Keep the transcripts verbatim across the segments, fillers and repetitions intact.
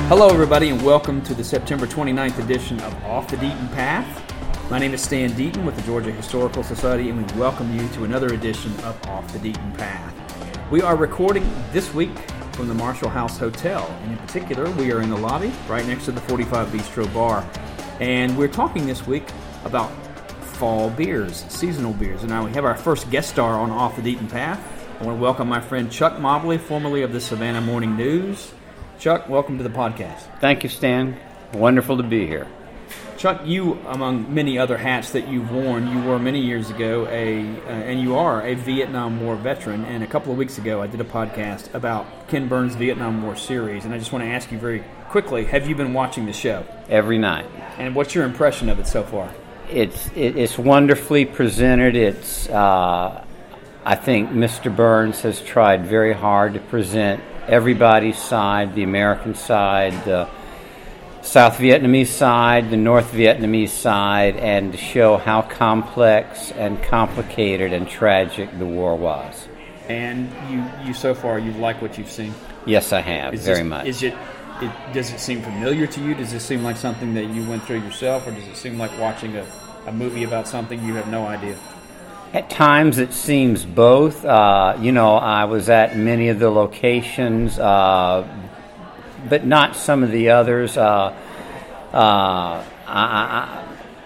Hello, everybody, and welcome to the September twenty-ninth edition of Off the Deaton Path. My name is Stan Deaton with the Georgia Historical Society, and we welcome you to another edition of Off the Deaton Path. We are recording this week from the Marshall House Hotel, and in particular, we are in the lobby right next to the forty-five Bistro Bar, and we're talking this week about fall beers, seasonal beers. And now we have our first guest star on Off the Deaton Path. I want to welcome my friend Chuck Mobley, formerly of the Savannah Morning News. Chuck, welcome to the podcast. Thank you, Stan. Wonderful to be here. Chuck, you, among many other hats that you've worn, you were many years ago a, uh, and you are a Vietnam War veteran. And a couple of weeks ago, I did a podcast about Ken Burns' Vietnam War series. And I just want to ask you very quickly, have you been watching the show? Every night. And what's your impression of it so far? It's it, it's wonderfully presented. It's uh, I think Mister Burns has tried very hard to present everybody's side, the American side, the South Vietnamese side, the North Vietnamese side, and to show how complex and complicated and tragic the war was. And you, you so far, you like what you've seen? Yes, I have, is very this, much. Is it, it? Does it seem familiar to you? Does it seem like something that you went through yourself, or does it seem like watching a, a movie about something you have no idea? At times it seems both. Uh, you know, I was at many of the locations, uh, but not some of the others. Uh, uh, I, I,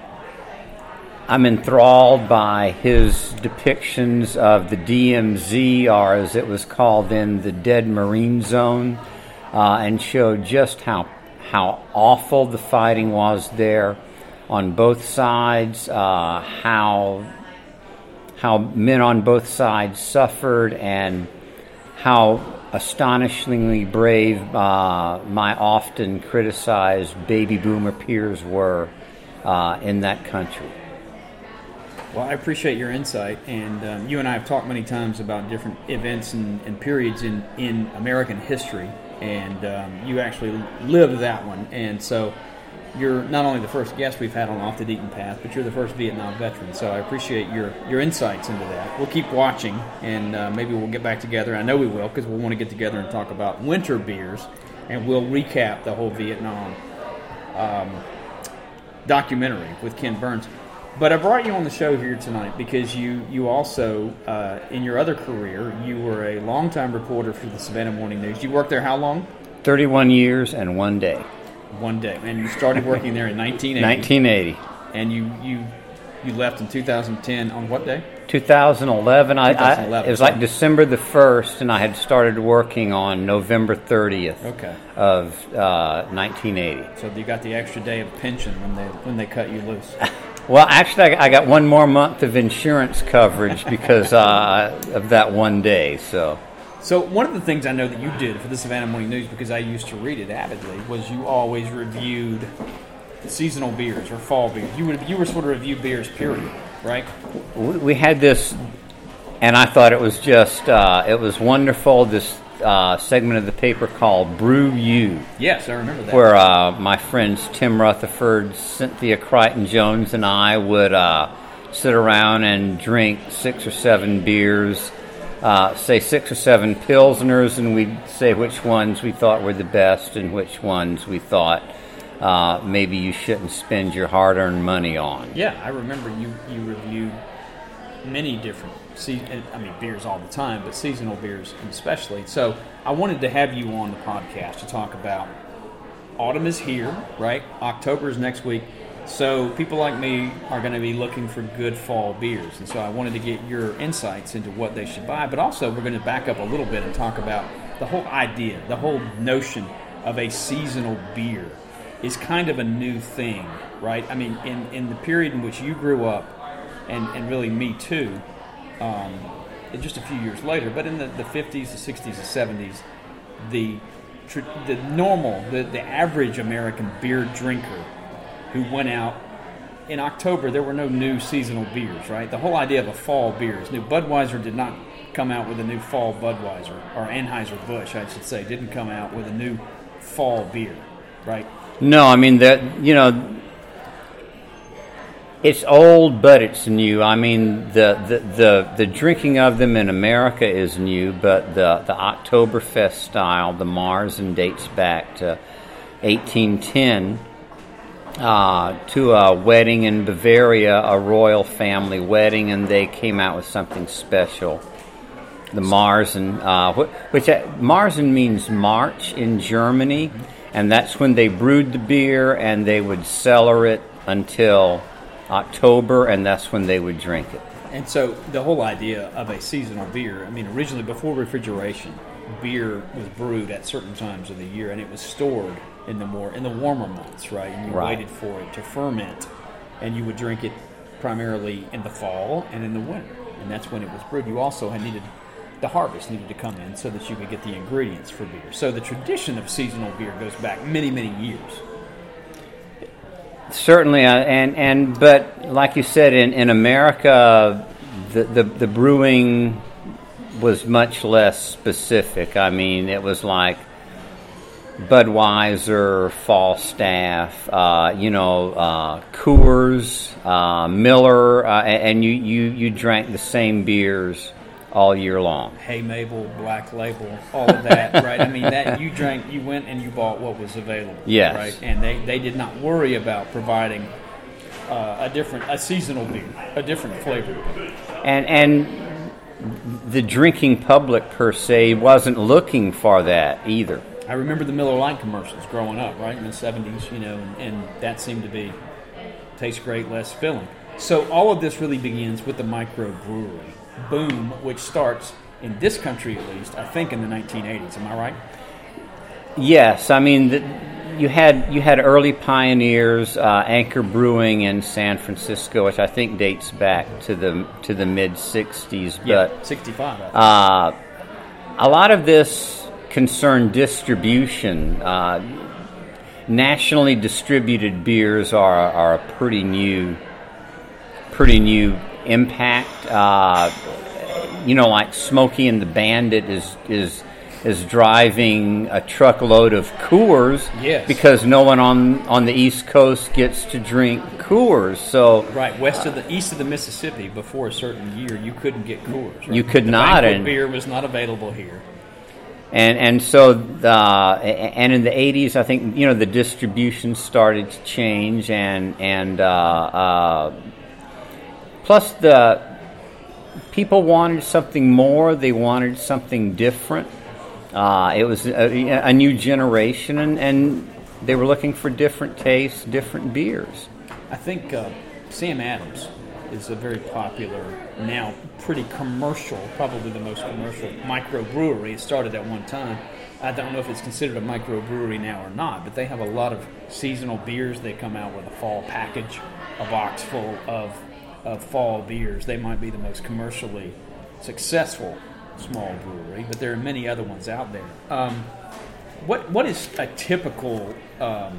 I'm enthralled by his depictions of the D M Z, or as it was called then, the Dead Marine Zone, uh, and showed just how how awful the fighting was there on both sides, uh, how how men on both sides suffered, and how astonishingly brave uh, my often criticized baby boomer peers were uh, in that country. Well, I appreciate your insight, and um, you and I have talked many times about different events and, and periods in, in American history, and um, you actually lived that one, and so you're not only the first guest we've had on Off the Deaton Path, but you're the first Vietnam veteran, so I appreciate your, your insights into that. We'll keep watching, and uh, maybe we'll get back together. I know we will, because we'll want to get together and talk about winter beers, and we'll recap the whole Vietnam um, documentary with Ken Burns. But I brought you on the show here tonight because you, you also, uh, in your other career, you were a longtime reporter for the Savannah Morning News. You worked there how long? thirty-one years and one day. One day, and you started working there in nineteen eighty. nineteen eighty. And you you you left in two thousand ten on what day? twenty eleven. I, twenty eleven. I, it was like December the first, and I had started working on November thirtieth okay. of uh, nineteen eighty. So you got the extra day of pension when they when they cut you loose. Well, actually, I, I got one more month of insurance coverage because uh, of that one day. So. So one of the things I know that you did for the Savannah Morning News, because I used to read it avidly, was you always reviewed seasonal beers or fall beers. You would you were sort of review beers, period, right? We had this, and I thought it was just uh, it was wonderful. This uh, segment of the paper called Brew You. Yes, I remember that. Where uh, my friends Tim Rutherford, Cynthia Crichton Jones, and I would uh, sit around and drink six or seven beers. Uh, say six or seven Pilsners, and we'd say which ones we thought were the best and which ones we thought uh, maybe you shouldn't spend your hard-earned money on. Yeah, I remember you, you reviewed many different, se- I mean, beers all the time, but seasonal beers especially. So I wanted to have you on the podcast to talk about autumn is here, right? October is next week. So people like me are going to be looking for good fall beers. And so I wanted to get your insights into what they should buy. But also we're going to back up a little bit and talk about the whole idea, the whole notion of a seasonal beer is kind of a new thing, right? I mean, in, in the period in which you grew up, and, and really me too, um, just a few years later, but in the, the fifties, the sixties, the seventies, the, the normal, the, the average American beer drinker who went out in October, there were no new seasonal beers, right? The whole idea of a fall beer is new. Budweiser did not come out with a new fall Budweiser, or Anheuser-Busch, I should say, didn't come out with a new fall beer, right? No, I mean, that, you know, it's old, but it's new. I mean, the, the, the, the drinking of them in America is new, but the, the Oktoberfest style, the Marzen, dates back to eighteen ten, uh, to a wedding in Bavaria, a royal family wedding, and they came out with something special. The Marzen, uh, which uh, Marzen means March in Germany, and that's when they brewed the beer, and they would cellar it until October, and that's when they would drink it. And so the whole idea of a seasonal beer, I mean, originally before refrigeration, beer was brewed at certain times of the year, and it was stored in the more in the warmer months, right? And you Right. waited for it to ferment, and you would drink it primarily in the fall and in the winter, and that's when it was brewed. You also had needed the harvest needed to come in so that you could get the ingredients for beer. So the tradition of seasonal beer goes back many, many years. Certainly, uh, and and but like you said, in, in America, the, the the brewing was much less specific. I mean, it was like Budweiser, Falstaff, uh, you know, uh, Coors, uh, Miller, uh, and you, you, you drank the same beers all year long. Hey Mabel, Black Label, all of that, right? I mean, that you drank, you went and you bought what was available, yes. right? And they, they did not worry about providing uh, a different, a seasonal beer, a different flavor. And and the drinking public per se wasn't looking for that either. I remember the Miller Lite commercials growing up, right, in the seventies, you know, and, and that seemed to be, tastes great, less filling. So all of this really begins with the microbrewery boom, which starts in this country at least, I think in the nineteen eighties. Am I right? Yes, I mean the, you had you had early pioneers, uh, Anchor Brewing in San Francisco, which I think dates back to the to the mid sixties. Yeah, but sixty-five. I think. Uh, a lot of this concerned distribution. Uh, nationally distributed beers are are a pretty new, pretty new impact. Uh, you know, like Smokey and the Bandit is is is driving a truckload of Coors, yes. because no one on on the East Coast gets to drink Coors. So right, west of the east of the Mississippi, before a certain year, you couldn't get Coors. Right? You could the not, banquet and beer was not available here. And and so uh, and in the eighties, I think, you know, the distribution started to change, and and uh, uh, plus the people wanted something more. They wanted something different. Uh, it was a, a new generation, and, and they were looking for different tastes, different beers. I think uh, Sam Adams is a very popular, now pretty commercial, probably the most commercial microbrewery. It started at one time. I don't know if it's considered a microbrewery now or not, but they have a lot of seasonal beers. They come out with a fall package, a box full of, of fall beers. They might be the most commercially successful small brewery, but there are many other ones out there. Um, what what is a typical um,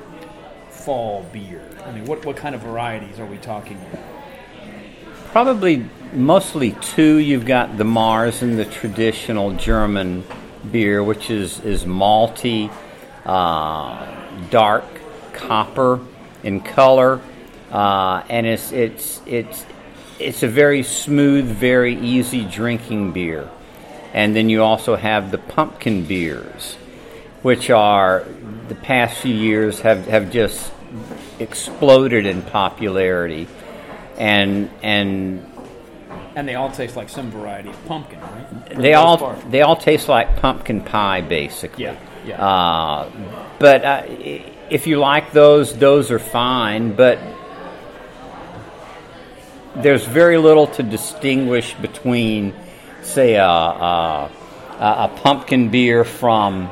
fall beer? I mean, what, what kind of varieties are we talking about? Probably mostly two. You've got the Marzen, the traditional German beer, which is, is malty, uh, dark copper in color, uh, and it's it's it's it's a very smooth, very easy drinking beer. And then you also have the pumpkin beers, which are, the past few years have, have just exploded in popularity. And and and they all taste like some variety of pumpkin, right? They all part. they all taste like pumpkin pie, basically. Yeah, yeah. Uh, but uh, if you like those, those are fine. But there's very little to distinguish between, say, a a, a pumpkin beer from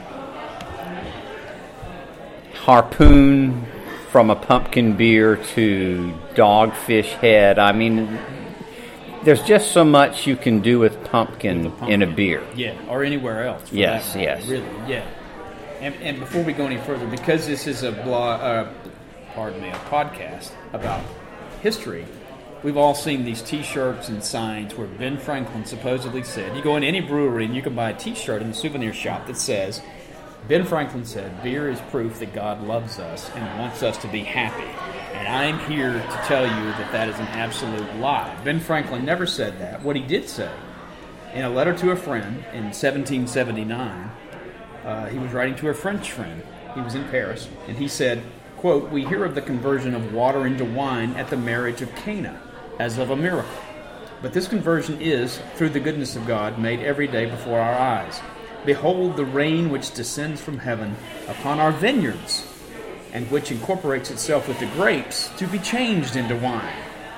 Harpoon, from a pumpkin beer to Dogfish Head. I mean, there's just so much you can do with pumpkin, with pumpkin in a beer. Yeah, or anywhere else. Yes, yes. Really, yeah. And, and before we go any further, because this is a blog, uh, pardon me, a podcast about history, we've all seen these T-shirts and signs where Ben Franklin supposedly said, you go in any brewery and you can buy a T-shirt in the souvenir shop that says, Ben Franklin said, beer is proof that God loves us and wants us to be happy. And I'm here to tell you that that is an absolute lie. Ben Franklin never said that. What he did say, in a letter to a friend in seventeen seventy-nine, Uh, he was writing to a French friend. He was in Paris, and he said, quote, "We hear of the conversion of water into wine at the marriage of Cana, as of a miracle. But this conversion is, through the goodness of God, made every day before our eyes. Behold the rain which descends from heaven upon our vineyards, and which incorporates itself with the grapes to be changed into wine."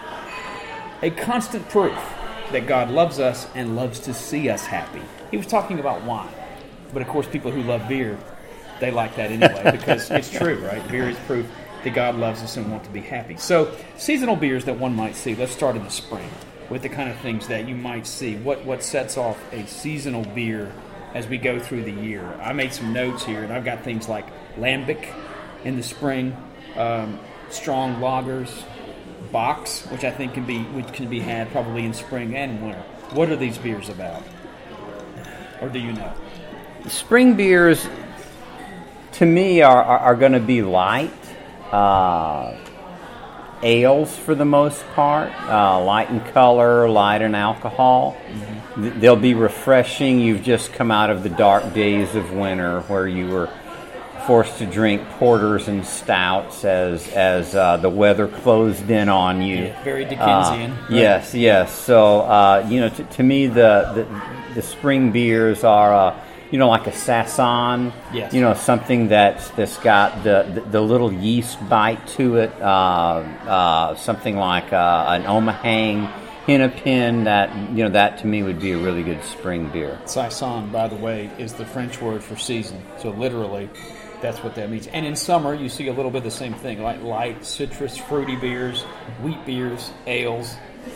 A constant proof that God loves us and loves to see us happy. He was talking about wine. But of course, people who love beer, they like that anyway, because it's true, right? Beer is proof that God loves us and wants to be happy. So, seasonal beers that one might see. Let's start in the spring with the kind of things that you might see. What what sets off a seasonal beer as we go through the year? I made some notes here, and I've got things like lambic in the spring, um, strong lagers, Box, which I think can be which can be had probably in spring and winter. What are these beers about? Or do you know? Spring beers, to me, are, are, are going to be light. Uh, ales, for the most part. Uh, light in color, light in alcohol. Mm-hmm. They'll be refreshing. You've just come out of the dark days of winter where you were forced to drink porters and stouts as as uh, the weather closed in on you. Yeah, very Dickensian. Uh, right? Yes, yes. So uh, you know, t- to me, the, the the spring beers are uh, you know like a Sasson. Yes. You know, something that's that's got the the, the little yeast bite to it. Uh, uh, something like uh, an Omahang Hennepin. That you know that to me would be a really good spring beer. Saison, by the way, is the French word for season. So literally, that's what that means. And in summer, you see a little bit of the same thing, like light, citrus, fruity beers, wheat beers, ales.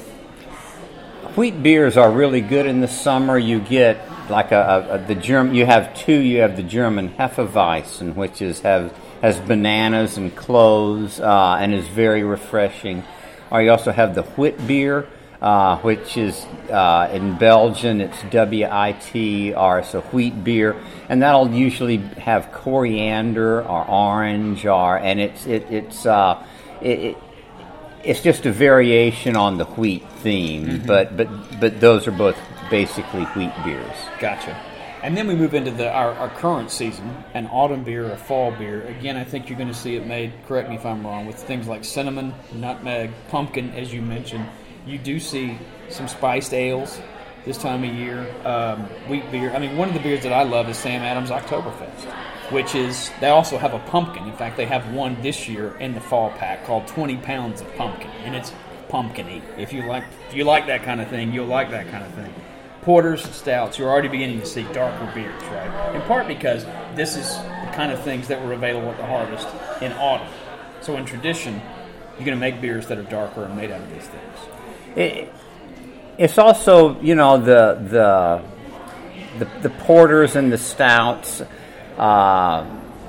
Wheat beers are really good in the summer. You get like a, a, a the German. You have two. You have the German Hefeweizen, which is have has bananas and cloves uh, and is very refreshing. Or you also have the Wit beer, uh, which is uh, in Belgian. It's W I T R, so wheat beer. And that'll usually have coriander or orange, or and it's it, it's uh, it, it, it's just a variation on the wheat theme. Mm-hmm. But but but those are both basically wheat beers. Gotcha. And then we move into the our, our current season, an autumn beer, a fall beer. Again, I think you're going to see it made, correct me if I'm wrong, with things like cinnamon, nutmeg, pumpkin, as you mentioned. You do see some spiced ales this time of year, um, wheat beer. I mean, one of the beers that I love is Sam Adams Oktoberfest, which is, they also have a pumpkin. In fact, they have one this year in the fall pack called twenty pounds of pumpkin, and it's pumpkin-y. If you like, if you like that kind of thing, you'll like that kind of thing. Porters and stouts, you're already beginning to see darker beers, right? In part because this is the kind of things that were available at the harvest in autumn. So in tradition, you're going to make beers that are darker and made out of these things. It, it's also, you know, the the the, the porters and the stouts uh,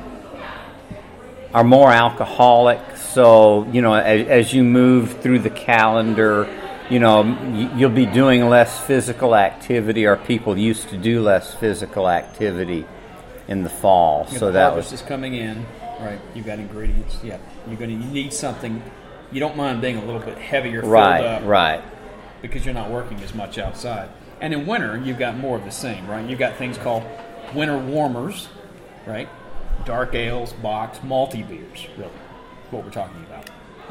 are more alcoholic. So, you know, as, as you move through the calendar, you know, you'll be doing less physical activity, or people used to do less physical activity in the fall. If so the that harvest was is coming in, right? You've got ingredients. Yeah, you're going to you need something. You don't mind being a little bit heavier, filled right, up, right, because you're not working as much outside. And in winter, you've got more of the same, right? You've got things called winter warmers, right? Dark ales, box, malty beers, really, what we're talking about.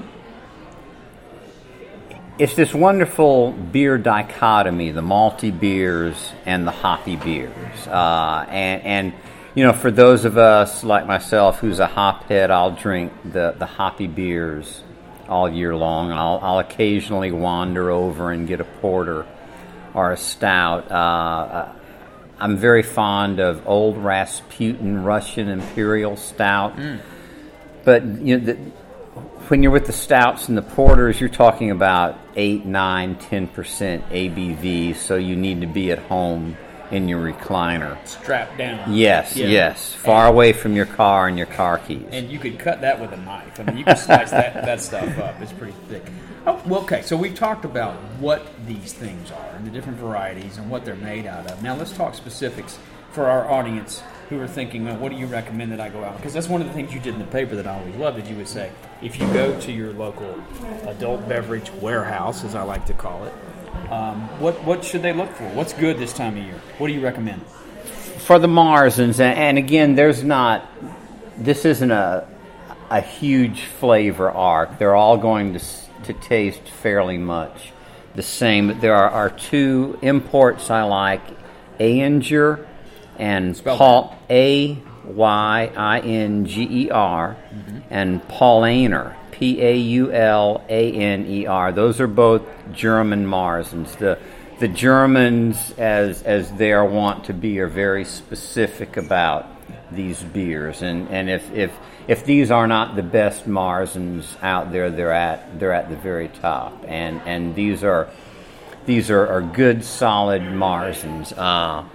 It's this wonderful beer dichotomy, the malty beers and the hoppy beers. Uh, and, and, you know, for those of us like myself who's a hophead, I'll drink the, the hoppy beers all year long. I'll, I'll occasionally wander over and get a porter or a stout. Uh, I'm very fond of Old Rasputin Russian Imperial Stout. Mm. But, you know, the, when you're with the stouts and the porters, you're talking about eight, nine, ten percent A B V, so you need to be at home in your recliner. Strapped down. Yes, yeah. yes. Far and, away from your car and your car keys. And you could cut that with a knife. I mean, you can slice that, that stuff up. It's pretty thick. Oh, well, okay, so we've talked about what these things are and the different varieties and what they're made out of. Now let's talk specifics for our audience who are thinking, well, what do you recommend that I go out? Because that's one of the things you did in the paper that I always loved, that you would say, if you go to your local adult beverage warehouse, as I like to call it, um, what what should they look for? What's good this time of year? What do you recommend? for the Marzens, and, and again, there's not. This isn't a a huge flavor arc. They're all going to to taste fairly much the same. But there are, are two imports I like: Ayinger and Spell Paul A Y I N G E R, mm-hmm. and Paulaner, P A U L A N E R. Those are both German Marzens. The the Germans, as as they are wont to be, are very specific about these beers, and and if if if these are not the best Marzens out there, they're at they're at the very top, and and these are these are, are good solid Marzens. Uh,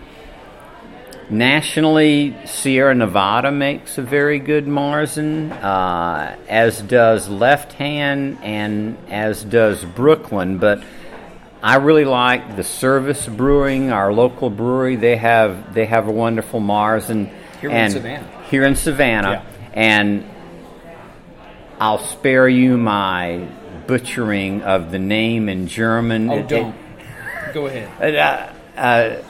nationally, Sierra Nevada makes a very good Marzen, uh, as does Left Hand, and as does Brooklyn, but I really like the Service Brewing, our local brewery. They have they have a wonderful Marzen. Here and in Savannah. Here in Savannah. Yeah. And I'll spare you my butchering of the name in German. Oh, it, don't. It, Go ahead. Uh, uh,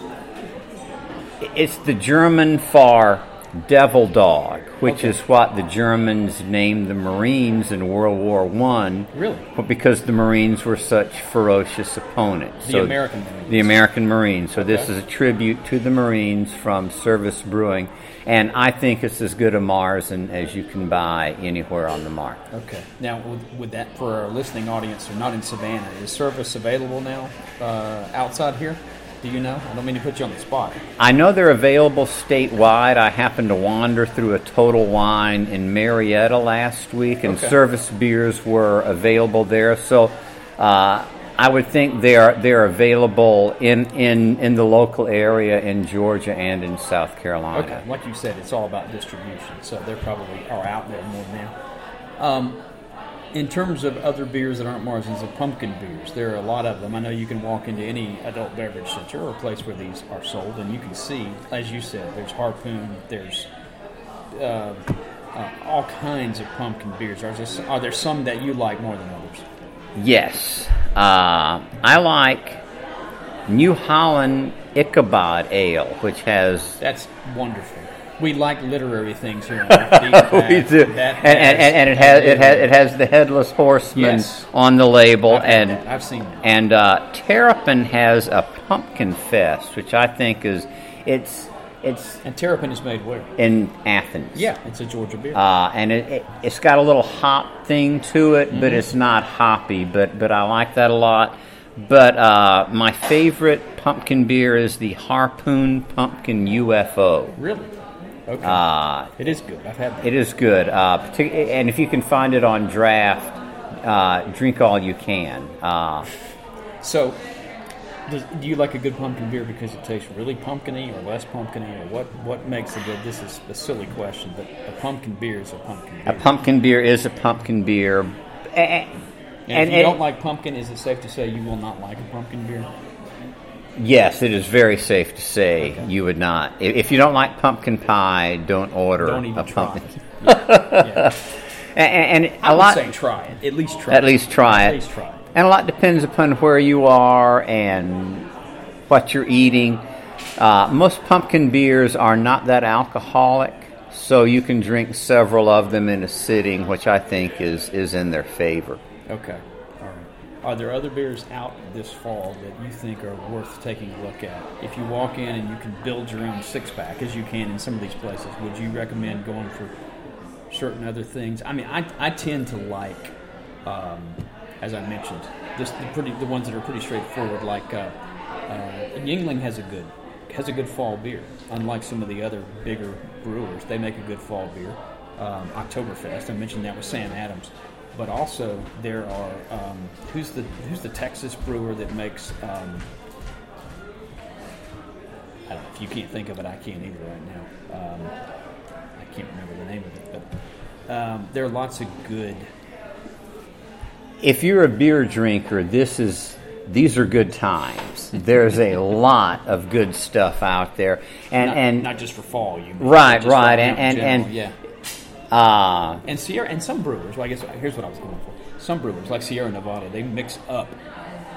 it's the German for devil dog, which okay. is what the Germans named the Marines in World War One. Really? Because the Marines were such ferocious opponents. The so American Marines. The American Marines. So okay. this is a tribute to the Marines from Service Brewing. And I think it's as good a Marzen as you can buy anywhere on the market. Okay. Now, would, would that, for our listening audience who are not in Savannah, is Service available now uh, outside here? Do you know? I don't mean to put you on the spot. I know they're available statewide. I happened to wander through a Total Wine in Marietta last week, and okay. Service beers were available there. So uh, I would think they're they're available in, in, in the local area in Georgia and in South Carolina. Okay. Like you said, it's all about distribution, so they probably are out there more now. Um, In terms of other beers that aren't Marzens, the pumpkin beers, there are a lot of them. I know you can walk into any adult beverage center or a place where these are sold, and you can see, as you said, there's Harpoon, there's uh, uh, all kinds of pumpkin beers. Are there, are there some that you like more than others? Yes. Uh, I like New Holland Ichabod Ale, which has... That's wonderful. We like literary things here. On that, we do, that and, and, and, and it has it has it has the headless horseman yes. on the label, I've and that. I've seen that. And uh, Terrapin has a pumpkin fest, which I think is it's it's and Terrapin is made where? In Athens. Yeah, it's a Georgia beer, uh, and it, it it's got a little hop thing to it, mm-hmm. but it's not hoppy. But but I like that a lot. But uh, my favorite pumpkin beer is the Harpoon Pumpkin U F O. Really? Okay. Uh, it is good. I've had that. It is good. Uh, partic- and if you can find it on draft, uh, drink all you can. Uh, so, does, do you like a good pumpkin beer because it tastes really pumpkin-y or less pumpkin-y? Or what, what makes a good... This is a silly question, but a pumpkin beer is a pumpkin beer. A pumpkin beer is a pumpkin beer. And, and if you and, don't like pumpkin, is it safe to say you will not like a pumpkin beer? Yes, it is very safe to say okay. you would not. If you don't like pumpkin pie, don't order don't even a pumpkin. Try it. Yeah, yeah. and, and I a would lot, say try it. At least try at it. Least try at it. least try it. And a lot depends upon where you are and what you're eating. Uh, most pumpkin beers are not that alcoholic, so you can drink several of them in a sitting, which I think is, is in their favor. Okay. Are there other beers out this fall that you think are worth taking a look at? If you walk in and you can build your own six-pack, as you can in some of these places, would you recommend going for certain other things? I mean, I, I tend to like, um, as I mentioned, this, the pretty the ones that are pretty straightforward. Like uh, uh, Yuengling has a good has a good fall beer, unlike some of the other bigger brewers. They make a good fall beer. Um, Oktoberfest, I mentioned that with Sam Adams. But also there are um, who's the who's the Texas brewer that makes um, I don't know if you can't think of it, I can't either right now. Um, I can't remember the name of it, but um, there are lots of good. If you're a beer drinker, this is these are good times. There's a lot of good stuff out there, and not, and not just for fall, you mean, right, right, and and general, and yeah. Uh, and Sierra and some brewers, well, I guess here's what I was going for. Some brewers, like Sierra Nevada, they mix up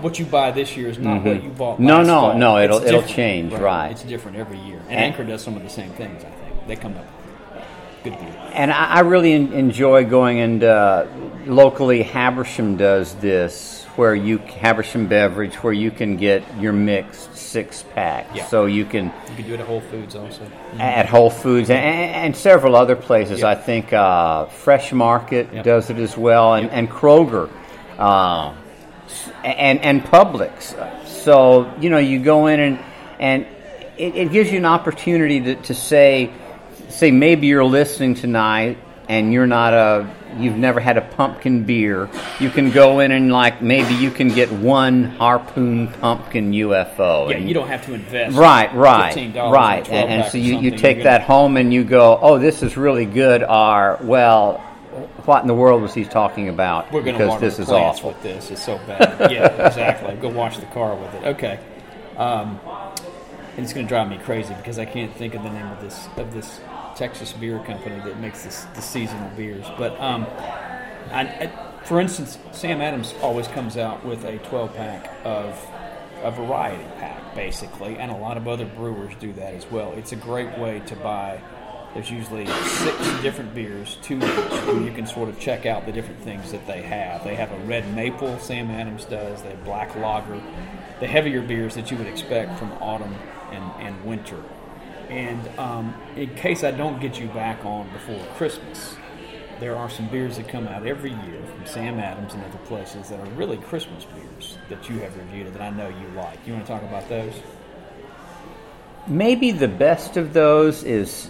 what you buy this year is not Mm-hmm. what you bought. No, last no, fall. no, It's it'll- it'll different, change, right. It's different every year, and, And- Anchor does some of the same things. I think they come up with good beer. And I, I really en- enjoy going and uh, locally Habersham does this, where you Habersham Beverage, where you can get your mixed six pack. Yeah. So you can You can do it at Whole Foods also. at Whole Foods and, and several other places. Yeah. I think uh, Fresh Market Yeah. does it as well, and, Yeah. and Kroger, uh, and and Publix. So you know you go in and and it, it gives you an opportunity to, to say say maybe you're listening tonight and you're not a you've never had a pumpkin beer. You can go in and like maybe you can get one Harpoon Pumpkin U F O. Yeah, and you don't have to invest. Right, right, fifteen dollars right. in a And, and twelve-pack so or you, you something, take you're that gonna- home and you go, oh, this is really good. Or, well, what in the world was he talking about? We're going to because water this the is plants awful. with this. It's so bad. Yeah, exactly. Go wash the car with it. Okay. Um, and it's going to drive me crazy because I can't think of the name of this of this Texas beer company that makes this the seasonal beers. But um, I, I, for instance, Sam Adams always comes out with a twelve pack of a variety pack, basically, and a lot of other brewers do that as well. It's a great way to buy. There's usually six different beers, two each, and you can sort of check out the different things that they have. They have a red maple, Sam Adams does. They have black lager, the heavier beers that you would expect from autumn and, and winter. And um, in case I don't get you back on before Christmas, there are some beers that come out every year from Sam Adams and other places that are really Christmas beers that you have reviewed that I know you like. You want to talk about those? Maybe the best of those is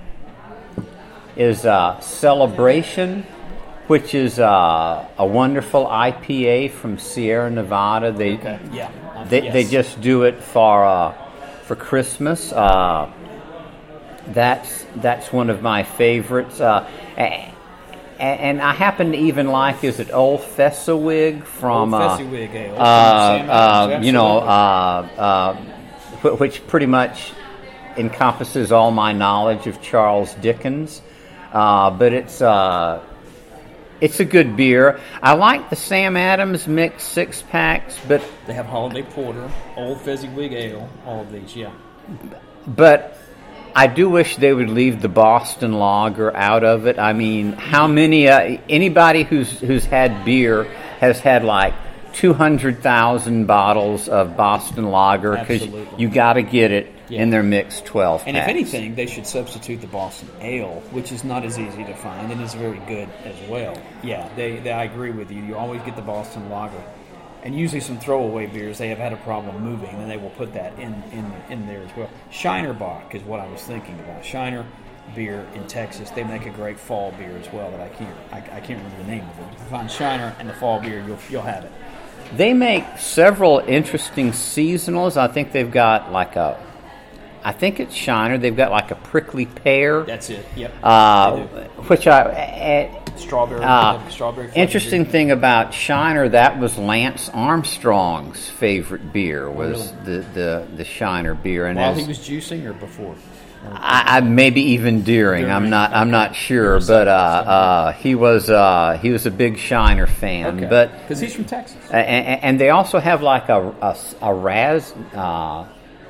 is uh, Celebration, which is uh, a wonderful I P A from Sierra Nevada. They Okay. Yeah. Um, they, yes. they just do it for uh, for Christmas. Uh, that's that's one of my favorites. Uh, and, and I happen to even like is it Old Fezziwig from Old uh, Fezziwig Ale from uh, Sam uh, Adams, you know absolutely. uh, uh, wh- which pretty much encompasses all my knowledge of Charles Dickens. Uh, but it's uh, it's a good beer. I like the Sam Adams mixed six packs, but They have Holiday Porter, Old Fezziwig Ale, all of these, yeah. but I do wish they would leave the Boston Lager out of it. I mean, how many uh, anybody who's who's had beer has had like two hundred thousand bottles of Boston Lager because Absolutely. you got to get it Yeah. in their mixed twelve And if packs. anything, they should substitute the Boston Ale, which is not as easy to find and is very good as well. Yeah, they, they I agree with you. You always get the Boston Lager. And usually some throwaway beers, they have had a problem moving, and they will put that in, in, in there as well. Shiner Bock is what I was thinking about. Shiner beer in Texas, they make a great fall beer as well that I can't I, I can't remember the name of it. If you find Shiner and the fall beer, you'll you'll have it. They make several interesting seasonals. I think they've got like a, I think it's Shiner. They've got like a prickly pear, That's it. Yep. uh, They do. which I. Uh, Strawberry. uh, strawberry. flavored interesting beer. thing about Shiner, that was Lance Armstrong's favorite beer was really? the, the, the Shiner beer, and While as, he was juicing or before? I, I maybe even during. I'm During, not. I'm okay. not sure, You're but uh, saying- uh, he was. Uh, he was a big Shiner fan. Okay. But because he's from Texas. and, and they also have like a a, a raz. Uh,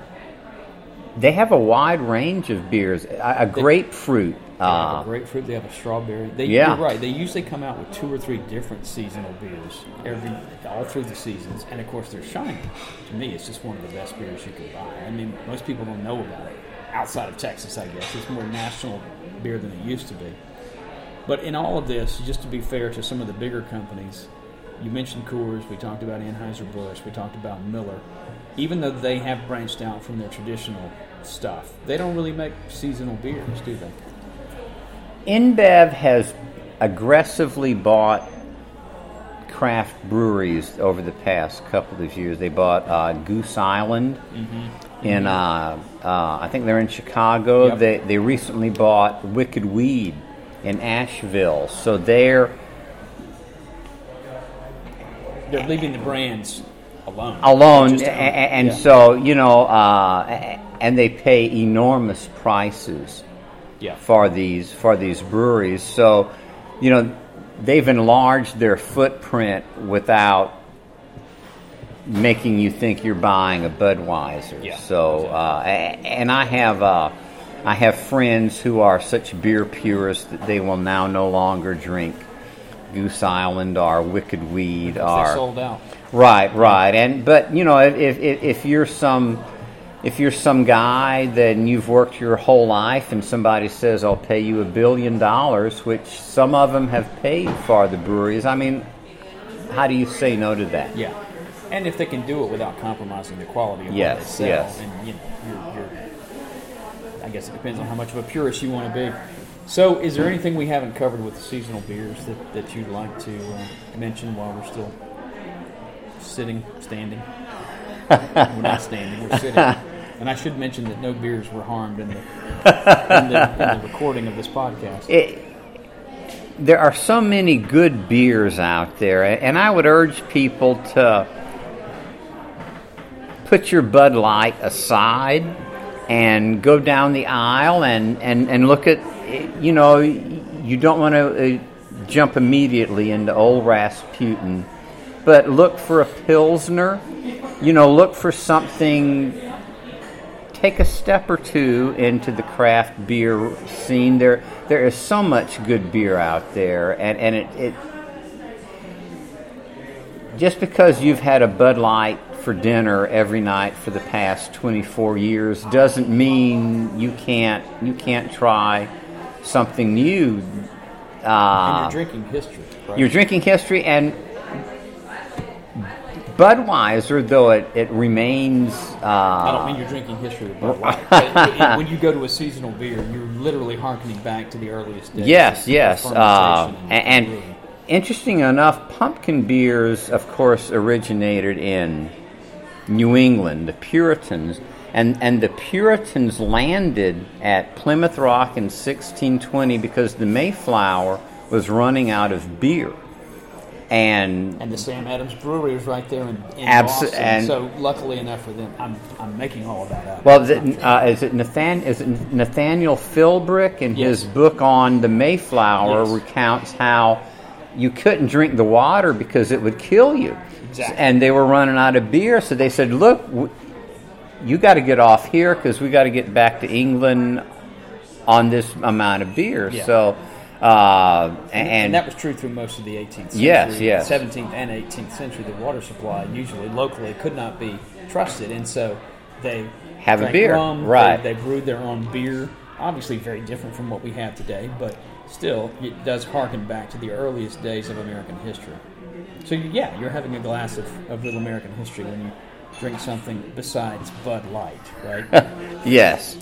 they have a wide range of beers. A, a grapefruit. They have Uh, a grapefruit. They have a strawberry. They, Yeah. You're right. They usually come out with two or three different seasonal beers every all through the seasons, and of course they're Shiner. To me, it's just one of the best beers you can buy. I mean, most people don't know about it outside of Texas. I guess it's more national beer than it used to be. But in all of this, just to be fair to some of the bigger companies, you mentioned Coors. We talked about Anheuser-Busch. We talked about Miller. Even though they have branched out from their traditional stuff, they don't really make seasonal beers, do they? InBev has aggressively bought craft breweries over the past couple of years. They bought uh, Goose Island Mm-hmm. in, uh, uh, I think they're in Chicago. Yep. They they recently bought Wicked Weed in Asheville. So they're They're leaving the brands alone. alone, Just a- own- a- and yeah. so you know, uh, and they pay enormous prices yeah. for these for these breweries. So, you know, they've enlarged their footprint without making you think you're buying a Budweiser. Yeah, So, uh, and I have uh, I have friends who are such beer purists that they will now no longer drink Goose Island or Wicked Weed or they sold out. Right, right. And but you know, if if, if you're some if you're some guy then you've worked your whole life and somebody says I'll pay you a billion dollars, which some of them have paid for the breweries. I mean, how do you say no to that? Yeah. And if they can do it without compromising the quality of Yes, what they sell, yes. and you know, you're, you're, I guess it depends on how much of a purist you want to be. So, is there anything we haven't covered with the seasonal beers that, that you'd like to uh, mention while we're still sitting, standing? We're not standing, we're sitting. And I should mention that no beers were harmed in the, in the, in the recording of this podcast. It, there are so many good beers out there, and I would urge people to put your Bud Light aside and go down the aisle and, and, and look at, you know, you don't want to uh, jump immediately into Old Rasputin, but look for a Pilsner, you know, look for something, take a step or two into the craft beer scene. There there is so much good beer out there, and, and it, it just because you've had a Bud Light for dinner every night for the past twenty-four years doesn't mean you can't you can't try something new. Uh, and your drinking history, right? Your drinking history, and Budweiser, though it, it remains... Uh, I don't mean your drinking history of Bud Light. But it, it, when you go to a seasonal beer, you're literally hearkening back to the earliest days. Yes, of yes. Uh, fermentation and and, and interesting enough, pumpkin beers, of course, originated in New England, the Puritans. And, and the Puritans landed at Plymouth Rock in sixteen twenty because the Mayflower was running out of beer. And, and the Sam Adams Brewery was right there in, in abso- Boston. and, so luckily enough for them, I'm I'm making all of that up. well, is it, uh, is it Nathan? Is it Nathaniel Philbrick in Yes. his book on the Mayflower Yes. recounts how you couldn't drink the water because it would kill you, Exactly. and they were running out of beer. So they said, "Look, w- you got to get off here because we got to get back to England on this amount of beer." Yeah. So. Uh, and, and, and that was true through most of the eighteenth century. Yes, yes. seventeenth and eighteenth century, the water supply usually locally could not be trusted, and so they Have a drank beer, rum, right. They, they brewed their own beer, obviously very different from what we have today, but still it does harken back to the earliest days of American history. So yeah, you're having a glass of, of real American history when you drink something besides Bud Light, right? yes.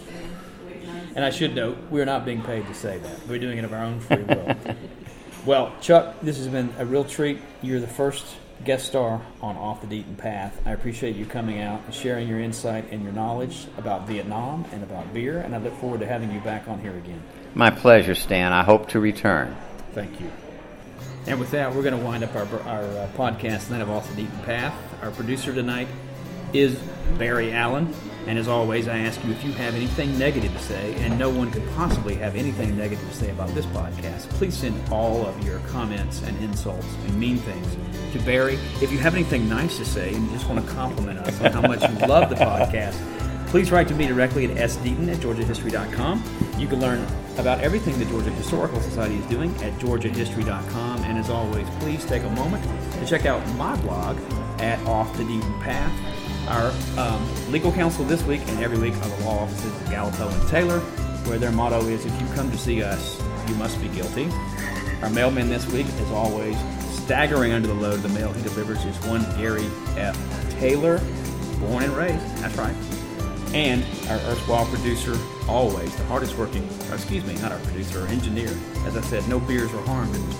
And I should note, we're not being paid to say that. We're doing it of our own free will. Well, Chuck, this has been a real treat. You're the first guest star on Off the Beaten Path. I appreciate you coming out and sharing your insight and your knowledge about Vietnam and about beer, and I look forward to having you back on here again. My pleasure, Stan. I hope to return. Thank you. And with that, we're going to wind up our, our uh, podcast tonight of Off the Beaten Path. Our producer tonight is Barry Allen. And as always, I ask you if you have anything negative to say, and no one could possibly have anything negative to say about this podcast, please send all of your comments and insults and mean things to Barry. If you have anything nice to say and you just want to compliment us on how much you love the podcast, please write to me directly at s deaton at georgia history dot com. You can learn about everything the Georgia Historical Society is doing at georgia history dot com. And as always, please take a moment to check out my blog at Off the Beaten Path. Our um, legal counsel this week and every week are the law offices of Gallipo and Taylor, where their motto is, if you come to see us, you must be guilty. Our mailman this week, as always, staggering under the load of the mail he delivers, is one Gary F. Taylor, born and raised, that's right. And our erstwhile producer, always the hardest working, or excuse me, not our producer, our engineer. As I said, no beers were harmed in this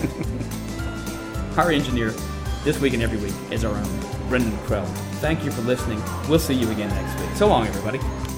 broadcast. Our engineer this week and every week is our own Brendan Krell. Thank you for listening. We'll see you again next week. So long, everybody.